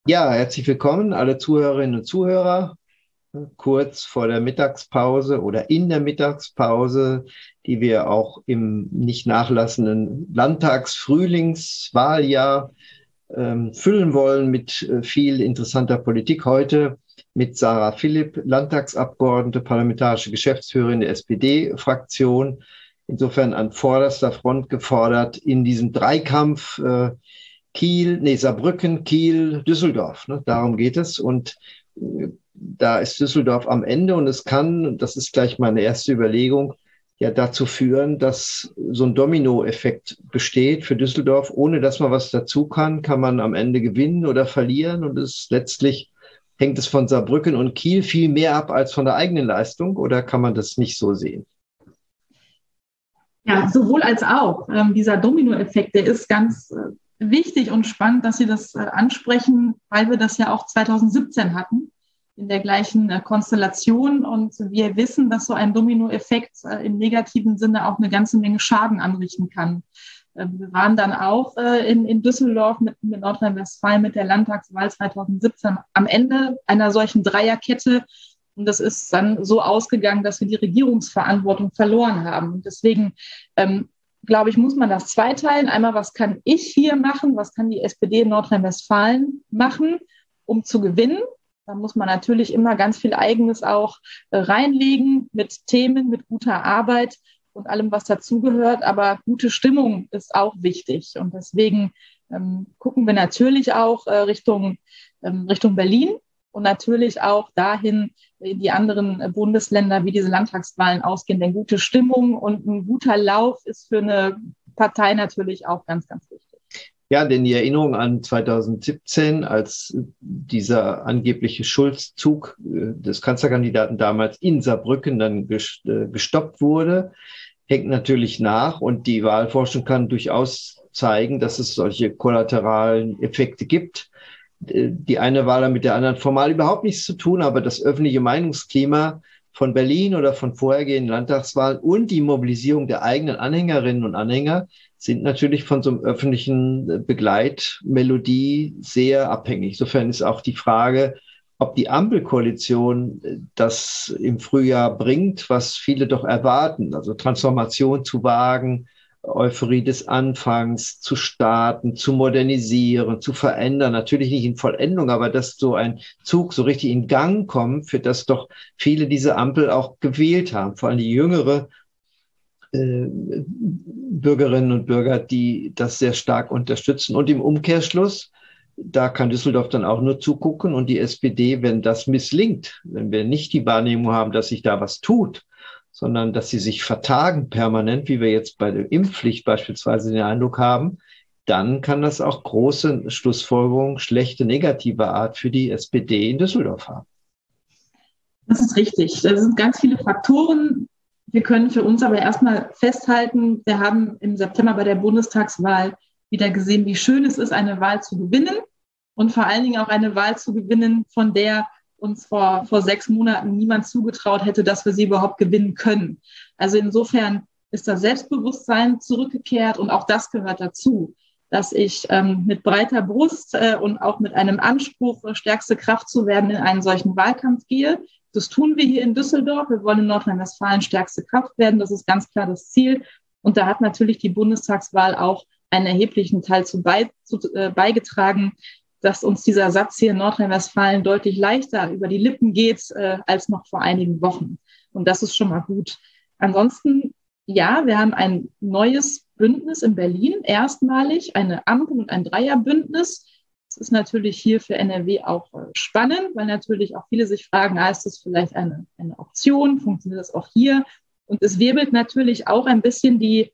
Ja, herzlich willkommen, alle Zuhörerinnen und Zuhörer, kurz vor der Mittagspause oder in der Mittagspause, die wir auch im nicht nachlassenden Landtagsfrühlingswahljahr füllen wollen mit viel interessanter Politik. Heute mit Sarah Philipp, Landtagsabgeordnete, parlamentarische Geschäftsführerin der SPD-Fraktion. Insofern an vorderster Front gefordert in diesem Dreikampf Saarbrücken, Kiel, Düsseldorf. Ne? Darum geht es. Und da ist Düsseldorf am Ende und es kann, und das ist gleich meine erste Überlegung, ja dazu führen, dass so ein Dominoeffekt besteht für Düsseldorf. Ohne dass man was dazu kann man am Ende gewinnen oder verlieren. Und es letztlich hängt es von Saarbrücken und Kiel viel mehr ab als von der eigenen Leistung. Oder kann man das nicht so sehen? Ja, sowohl als auch. Dieser Dominoeffekt, der ist ganz wichtig und spannend, dass Sie das ansprechen, weil wir das ja auch 2017 hatten, in der gleichen Konstellation. Und wir wissen, dass so ein Dominoeffekt im negativen Sinne auch eine ganze Menge Schaden anrichten kann. Wir waren dann auch in Düsseldorf mit Nordrhein-Westfalen mit der Landtagswahl 2017 am Ende einer solchen Dreierkette. Und das ist dann so ausgegangen, dass wir die Regierungsverantwortung verloren haben. Und deswegen, glaube ich, muss man das zweiteilen. Einmal, was kann ich hier machen? Was kann die SPD in Nordrhein-Westfalen machen, um zu gewinnen? Da muss man natürlich immer ganz viel Eigenes auch reinlegen mit Themen, mit guter Arbeit und allem, was dazugehört. Aber gute Stimmung ist auch wichtig. Und deswegen gucken wir natürlich auch Richtung Berlin und natürlich auch dahin in die anderen Bundesländer, wie diese Landtagswahlen ausgehen. Denn gute Stimmung und ein guter Lauf ist für eine Partei natürlich auch ganz, ganz wichtig. Ja, denn die Erinnerung an 2017, als dieser angebliche Schulzzug des Kanzlerkandidaten damals in Saarbrücken dann gestoppt wurde, hängt natürlich nach. Und die Wahlforschung kann durchaus zeigen, dass es solche kollateralen Effekte gibt. Die eine Wahl hat mit der anderen formal überhaupt nichts zu tun, aber das öffentliche Meinungsklima von Berlin oder von vorhergehenden Landtagswahlen und die Mobilisierung der eigenen Anhängerinnen und Anhänger sind natürlich von so einem öffentlichen Begleitmelodie sehr abhängig. Insofern ist auch die Frage, ob die Ampelkoalition das im Frühjahr bringt, was viele doch erwarten, also Transformation zu wagen, Euphorie des Anfangs zu starten, zu modernisieren, zu verändern. Natürlich nicht in Vollendung, aber dass so ein Zug so richtig in Gang kommt, für das doch viele diese Ampel auch gewählt haben. Vor allem die jüngere Bürgerinnen und Bürger, die das sehr stark unterstützen. Und im Umkehrschluss, da kann Düsseldorf dann auch nur zugucken und die SPD, wenn das misslingt, wenn wir nicht die Wahrnehmung haben, dass sich da was tut, sondern dass sie sich vertagen permanent, wie wir jetzt bei der Impfpflicht beispielsweise den Eindruck haben, dann kann das auch große Schlussfolgerungen, schlechte, negative Art für die SPD in Düsseldorf haben. Das ist richtig. Das sind ganz viele Faktoren. Wir können für uns aber erstmal festhalten, wir haben im September bei der Bundestagswahl wieder gesehen, wie schön es ist, eine Wahl zu gewinnen und vor allen Dingen auch eine Wahl zu gewinnen, von der uns vor 6 Monaten niemand zugetraut hätte, dass wir sie überhaupt gewinnen können. Also insofern ist das Selbstbewusstsein zurückgekehrt und auch das gehört dazu, dass ich mit breiter Brust und auch mit einem Anspruch, stärkste Kraft zu werden, in einen solchen Wahlkampf gehe. Das tun wir hier in Düsseldorf. Wir wollen in Nordrhein-Westfalen stärkste Kraft werden. Das ist ganz klar das Ziel. Und da hat natürlich die Bundestagswahl auch einen erheblichen Teil beigetragen, dass uns dieser Satz hier in Nordrhein-Westfalen deutlich leichter über die Lippen geht als noch vor einigen Wochen. Und das ist schon mal gut. Ansonsten, ja, wir haben ein neues Bündnis in Berlin, erstmalig eine Ampel- und ein Dreierbündnis. Das ist natürlich hier für NRW auch spannend, weil natürlich auch viele sich fragen, ist das vielleicht eine Option? Funktioniert das auch hier? Und es wirbelt natürlich auch ein bisschen die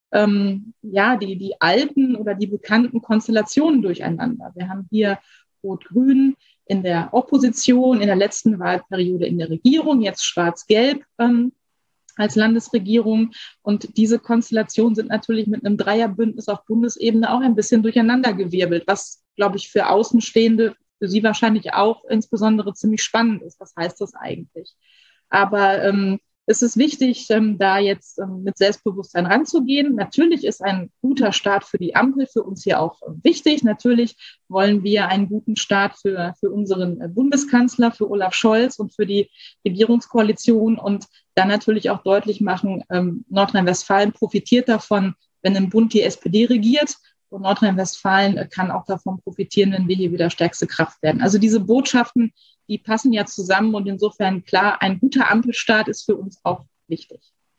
alten oder die bekannten Konstellationen durcheinander. Wir haben hier Rot-Grün in der Opposition, in der letzten Wahlperiode in der Regierung, jetzt Schwarz-Gelb als Landesregierung. Und diese Konstellationen sind natürlich mit einem Dreierbündnis auf Bundesebene auch ein bisschen durcheinandergewirbelt, was, glaube ich, für Außenstehende, für Sie wahrscheinlich auch insbesondere ziemlich spannend ist. Was heißt das eigentlich? Aber es ist wichtig, da jetzt mit Selbstbewusstsein ranzugehen. Natürlich ist ein guter Start für die Ampel für uns hier auch wichtig. Natürlich wollen wir einen guten Start für unseren Bundeskanzler, für Olaf Scholz und für die Regierungskoalition und dann natürlich auch deutlich machen, Nordrhein-Westfalen profitiert davon, wenn im Bund die SPD regiert. Und Nordrhein-Westfalen kann auch davon profitieren, wenn wir hier wieder stärkste Kraft werden. Also diese Botschaften, die passen ja zusammen und insofern klar, ein guter Ampelstart ist für uns auch wichtig.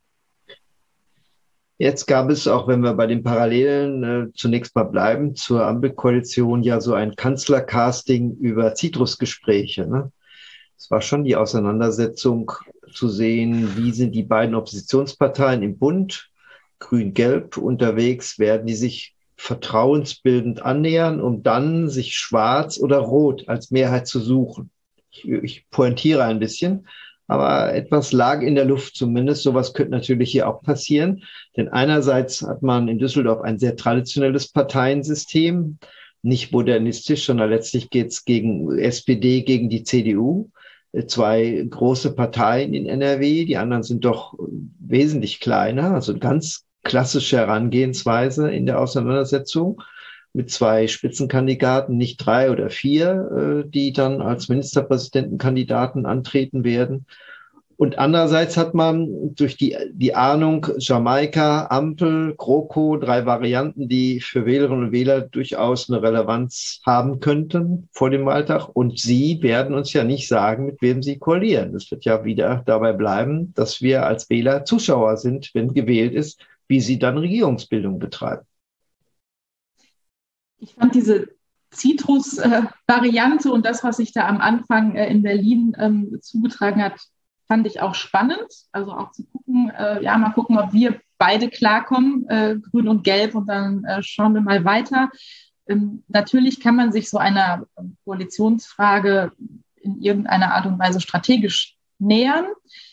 Jetzt gab es, auch wenn wir bei den Parallelen zunächst mal bleiben, zur Ampelkoalition ja so ein Kanzlercasting über Zitrusgespräche. Ne? Es war schon die Auseinandersetzung zu sehen, wie sind die beiden Oppositionsparteien im Bund, Grün-Gelb, unterwegs, werden die sich vertrauensbildend annähern, um dann sich Schwarz oder Rot als Mehrheit zu suchen. Ich pointiere ein bisschen, aber etwas lag in der Luft zumindest. Sowas könnte natürlich hier auch passieren, denn einerseits hat man in Düsseldorf ein sehr traditionelles Parteiensystem, nicht modernistisch, sondern letztlich geht es gegen SPD, gegen die CDU. Zwei große Parteien in NRW, die anderen sind doch wesentlich kleiner, also ganz klassische Herangehensweise in der Auseinandersetzung mit zwei Spitzenkandidaten, nicht 3 oder 4, die dann als Ministerpräsidentenkandidaten antreten werden. Und andererseits hat man durch die Ahnung Jamaika, Ampel, GroKo, 3 Varianten, die für Wählerinnen und Wähler durchaus eine Relevanz haben könnten vor dem Wahltag. Und sie werden uns ja nicht sagen, mit wem sie koalieren. Es wird ja wieder dabei bleiben, dass wir als Wähler Zuschauer sind, wenn gewählt ist, wie sie dann Regierungsbildung betreiben. Ich fand diese Zitrus-Variante und das, was sich da am Anfang in Berlin zugetragen hat, fand ich auch spannend. Also auch zu gucken, mal gucken, ob wir beide klarkommen, Grün und Gelb, und dann schauen wir mal weiter. Natürlich kann man sich so einer Koalitionsfrage in irgendeiner Art und Weise strategisch nähern.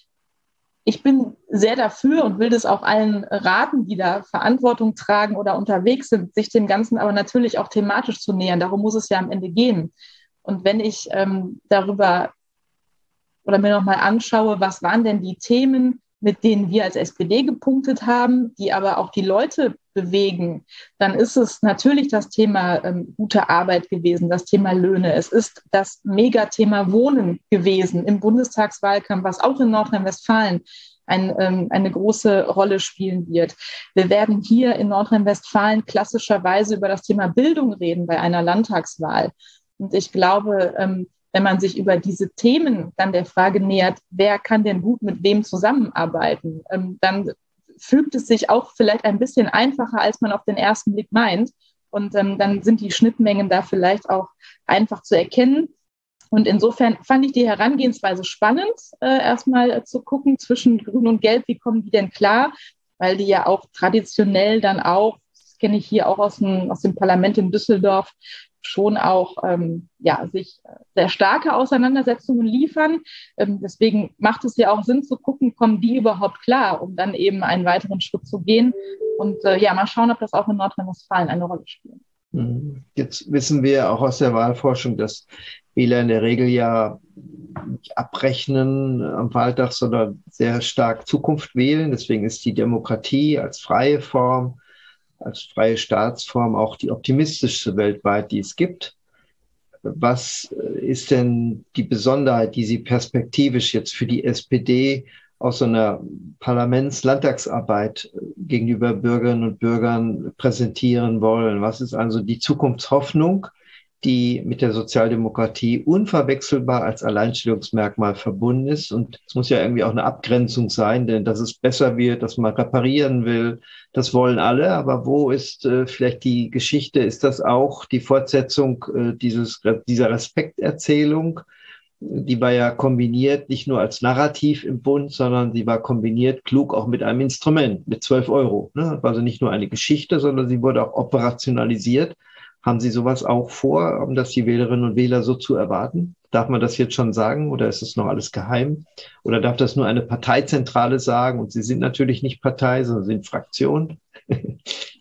Ich bin sehr dafür und will das auch allen raten, die da Verantwortung tragen oder unterwegs sind, sich dem Ganzen aber natürlich auch thematisch zu nähern. Darum muss es ja am Ende gehen. Und wenn ich darüber oder mir nochmal anschaue, was waren denn die Themen, mit denen wir als SPD gepunktet haben, die aber auch die Leute bewegen, dann ist es natürlich das Thema gute Arbeit gewesen, das Thema Löhne. Es ist das Megathema Wohnen gewesen im Bundestagswahlkampf, was auch in Nordrhein-Westfalen eine große Rolle spielen wird. Wir werden hier in Nordrhein-Westfalen klassischerweise über das Thema Bildung reden bei einer Landtagswahl. Und ich glaube, wenn man sich über diese Themen dann der Frage nähert, wer kann denn gut mit wem zusammenarbeiten, dann fügt es sich auch vielleicht ein bisschen einfacher, als man auf den ersten Blick meint. Und dann sind die Schnittmengen da vielleicht auch einfach zu erkennen. Und insofern fand ich die Herangehensweise spannend, erstmal zu gucken zwischen Grün und Gelb, wie kommen die denn klar? Weil die ja auch traditionell dann auch, das kenne ich hier auch aus dem Parlament in Düsseldorf, schon auch sich sehr starke Auseinandersetzungen liefern. Deswegen macht es ja auch Sinn zu gucken, kommen die überhaupt klar, um dann eben einen weiteren Schritt zu gehen. Und mal schauen, ob das auch in Nordrhein-Westfalen eine Rolle spielt. Jetzt wissen wir auch aus der Wahlforschung, dass Wähler in der Regel ja nicht abrechnen am Wahltag, sondern sehr stark Zukunft wählen. Deswegen ist die Demokratie als freie Form, als freie Staatsform auch die optimistischste weltweit, die es gibt. Was ist denn die Besonderheit, die Sie perspektivisch jetzt für die SPD aus so einer Parlaments-Landtagsarbeit gegenüber Bürgerinnen und Bürgern präsentieren wollen? Was ist also die Zukunftshoffnung, die mit der Sozialdemokratie unverwechselbar als Alleinstellungsmerkmal verbunden ist? Und es muss ja irgendwie auch eine Abgrenzung sein, denn dass es besser wird, dass man reparieren will, das wollen alle. Aber wo ist vielleicht die Geschichte? Ist das auch die Fortsetzung dieser Respekterzählung? Die war ja kombiniert, nicht nur als Narrativ im Bund, sondern sie war kombiniert klug auch mit einem Instrument, mit 12 Euro. Ne? Also nicht nur eine Geschichte, sondern sie wurde auch operationalisiert. Haben Sie sowas auch vor, um das die Wählerinnen und Wähler so zu erwarten? Darf man das jetzt schon sagen oder ist es noch alles geheim? Oder darf das nur eine Parteizentrale sagen? Und Sie sind natürlich nicht Partei, sondern sind Fraktion.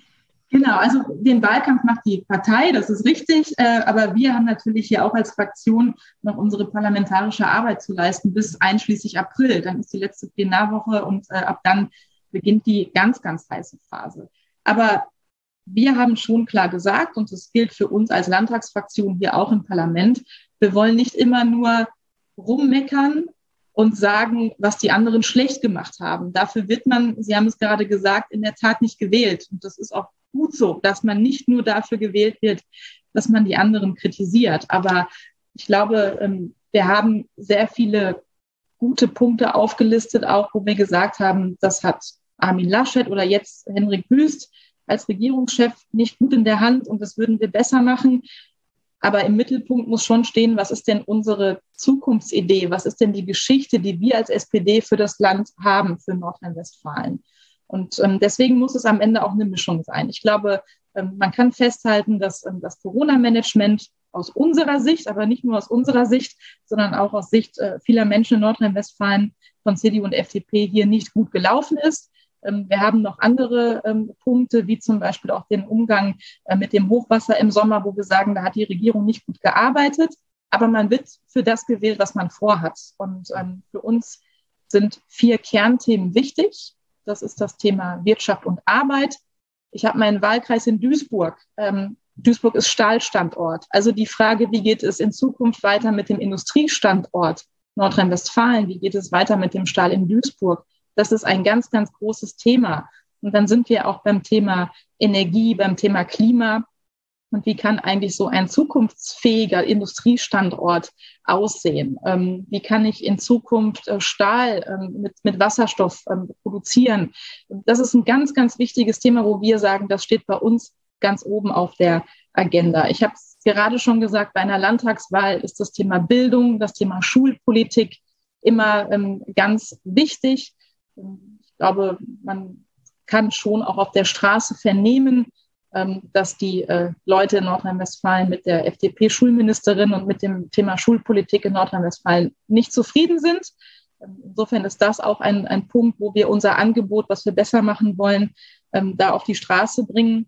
Genau, also den Wahlkampf macht die Partei, das ist richtig, aber wir haben natürlich hier auch als Fraktion noch unsere parlamentarische Arbeit zu leisten bis einschließlich April. Dann ist die letzte Plenarwoche und ab dann beginnt die ganz, ganz heiße Phase. Aber wir haben schon klar gesagt, und das gilt für uns als Landtagsfraktion hier auch im Parlament, wir wollen nicht immer nur rummeckern und sagen, was die anderen schlecht gemacht haben. Dafür wird man, Sie haben es gerade gesagt, in der Tat nicht gewählt. Und das ist auch gut so, dass man nicht nur dafür gewählt wird, dass man die anderen kritisiert. Aber ich glaube, wir haben sehr viele gute Punkte aufgelistet, auch wo wir gesagt haben, das hat Armin Laschet oder jetzt Henrik Wüst als Regierungschef nicht gut in der Hand und das würden wir besser machen. Aber im Mittelpunkt muss schon stehen, was ist denn unsere Zukunftsidee? Was ist denn die Geschichte, die wir als SPD für das Land haben, für Nordrhein-Westfalen? Und deswegen muss es am Ende auch eine Mischung sein. Ich glaube, man kann festhalten, dass das Corona-Management aus unserer Sicht, aber nicht nur aus unserer Sicht, sondern auch aus Sicht vieler Menschen in Nordrhein-Westfalen von CDU und FDP hier nicht gut gelaufen ist. Wir haben noch andere Punkte, wie zum Beispiel auch den Umgang mit dem Hochwasser im Sommer, wo wir sagen, da hat die Regierung nicht gut gearbeitet. Aber man wird für das gewählt, was man vorhat. Und für uns sind 4 Kernthemen wichtig. Das ist das Thema Wirtschaft und Arbeit. Ich habe meinen Wahlkreis in Duisburg. Duisburg ist Stahlstandort. Also die Frage, wie geht es in Zukunft weiter mit dem Industriestandort Nordrhein-Westfalen? Wie geht es weiter mit dem Stahl in Duisburg? Das ist ein ganz, ganz großes Thema. Und dann sind wir auch beim Thema Energie, beim Thema Klima. Und wie kann eigentlich so ein zukunftsfähiger Industriestandort aussehen? Wie kann ich in Zukunft Stahl mit Wasserstoff produzieren? Das ist ein ganz, ganz wichtiges Thema, wo wir sagen, das steht bei uns ganz oben auf der Agenda. Ich habe es gerade schon gesagt, bei einer Landtagswahl ist das Thema Bildung, das Thema Schulpolitik immer ganz wichtig. Ich glaube, man kann schon auch auf der Straße vernehmen, dass die Leute in Nordrhein-Westfalen mit der FDP-Schulministerin und mit dem Thema Schulpolitik in Nordrhein-Westfalen nicht zufrieden sind. Insofern ist das auch ein Punkt, wo wir unser Angebot, was wir besser machen wollen, da auf die Straße bringen.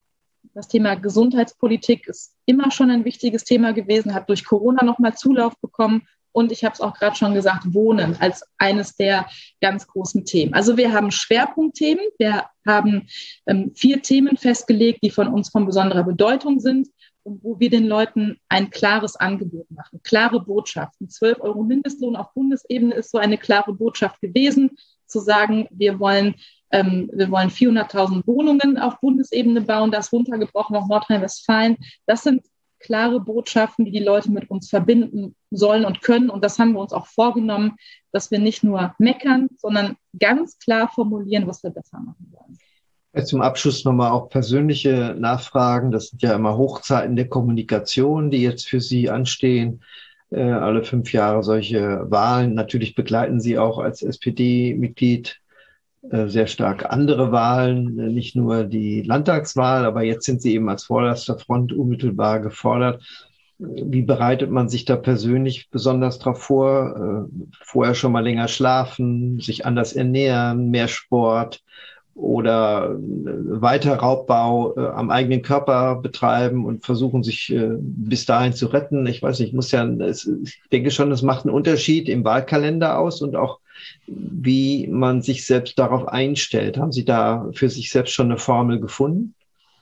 Das Thema Gesundheitspolitik ist immer schon ein wichtiges Thema gewesen, hat durch Corona nochmal Zulauf bekommen. Und ich habe es auch gerade schon gesagt, Wohnen als eines der ganz großen Themen. Also wir haben Schwerpunktthemen, wir haben 4 Themen festgelegt, die von uns von besonderer Bedeutung sind und wo wir den Leuten ein klares Angebot machen, klare Botschaften. 12 € Mindestlohn auf Bundesebene ist so eine klare Botschaft gewesen, zu sagen, wir wollen 400.000 Wohnungen auf Bundesebene bauen, das runtergebrochen auf Nordrhein-Westfalen. Das sind klare Botschaften, die die Leute mit uns verbinden sollen und können. Und das haben wir uns auch vorgenommen, dass wir nicht nur meckern, sondern ganz klar formulieren, was wir besser machen wollen. Zum Abschluss nochmal auch persönliche Nachfragen. Das sind ja immer Hochzeiten der Kommunikation, die jetzt für Sie anstehen. Alle 5 Jahre solche Wahlen. Natürlich begleiten Sie auch als SPD-Mitglied sehr stark andere Wahlen, nicht nur die Landtagswahl, aber jetzt sind Sie eben als vorderster Front unmittelbar gefordert. Wie bereitet man sich da persönlich besonders drauf vor? Vorher schon mal länger schlafen, sich anders ernähren, mehr Sport oder weiter Raubbau am eigenen Körper betreiben und versuchen, sich bis dahin zu retten. Ich weiß nicht, ich denke schon, es macht einen Unterschied im Wahlkalender aus und auch wie man sich selbst darauf einstellt. Haben Sie da für sich selbst schon eine Formel gefunden?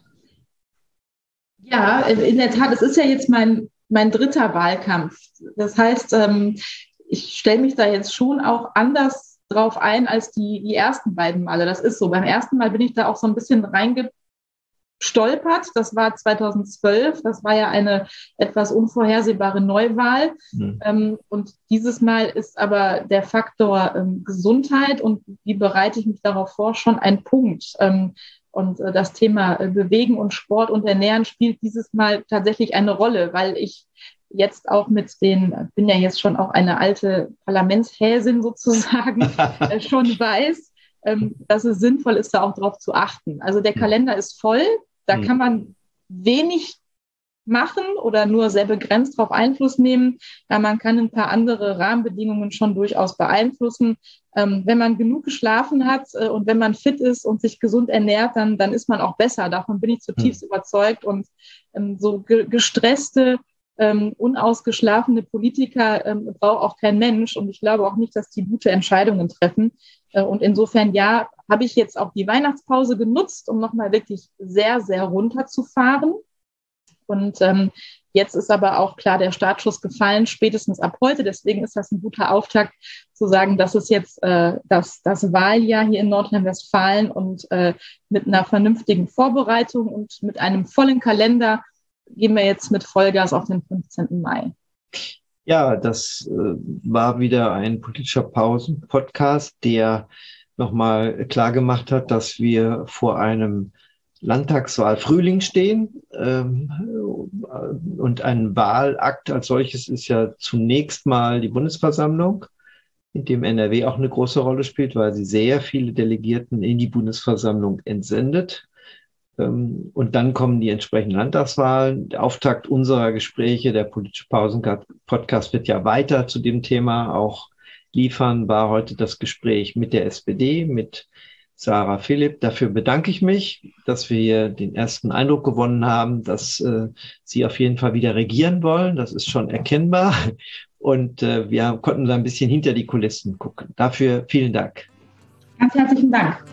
Ja, in der Tat, es ist ja jetzt mein 3. Wahlkampf. Das heißt, ich stelle mich da jetzt schon auch anders drauf ein als die ersten beiden Male. Das ist so. Beim ersten Mal bin ich da auch so ein bisschen reingestolpert. Das war 2012. Das war ja eine etwas unvorhersehbare Neuwahl. Und dieses Mal ist aber der Faktor Gesundheit und wie bereite ich mich darauf vor, schon ein Punkt. Und das Thema Bewegen und Sport und Ernähren spielt dieses Mal tatsächlich eine Rolle, weil ich jetzt auch bin ja jetzt schon auch eine alte Parlamentshäsin sozusagen, schon weiß, dass es sinnvoll ist, da auch drauf zu achten. Also der Kalender ist voll, da kann man wenig machen oder nur sehr begrenzt darauf Einfluss nehmen. Man kann ein paar andere Rahmenbedingungen schon durchaus beeinflussen. Wenn man genug geschlafen hat und wenn man fit ist und sich gesund ernährt, dann ist man auch besser. Davon bin ich zutiefst überzeugt. Und so gestresste, unausgeschlafene Politiker braucht auch kein Mensch. Und ich glaube auch nicht, dass die gute Entscheidungen treffen. Und insofern, ja, habe ich jetzt auch die Weihnachtspause genutzt, um nochmal wirklich sehr, sehr runterzufahren. Und jetzt ist aber auch klar der Startschuss gefallen, spätestens ab heute. Deswegen ist das ein guter Auftakt zu sagen, das ist jetzt das Wahljahr hier in Nordrhein-Westfalen und mit einer vernünftigen Vorbereitung und mit einem vollen Kalender gehen wir jetzt mit Vollgas auf den 15. Mai. Ja, das war wieder ein politischer Pausen-Podcast, der nochmal klar gemacht hat, dass wir vor einem Landtagswahl-Frühling stehen. Und ein Wahlakt als solches ist ja zunächst mal die Bundesversammlung, in dem NRW auch eine große Rolle spielt, weil sie sehr viele Delegierten in die Bundesversammlung entsendet. Und dann kommen die entsprechenden Landtagswahlen. Der Auftakt unserer Gespräche, der politische Pausen-Podcast wird ja weiter zu dem Thema auch liefern, war heute das Gespräch mit der SPD, mit Sarah Philipp. Dafür bedanke ich mich, dass wir hier den ersten Eindruck gewonnen haben, dass Sie auf jeden Fall wieder regieren wollen. Das ist schon erkennbar. Und wir konnten da ein bisschen hinter die Kulissen gucken. Dafür vielen Dank. Ganz herzlichen Dank.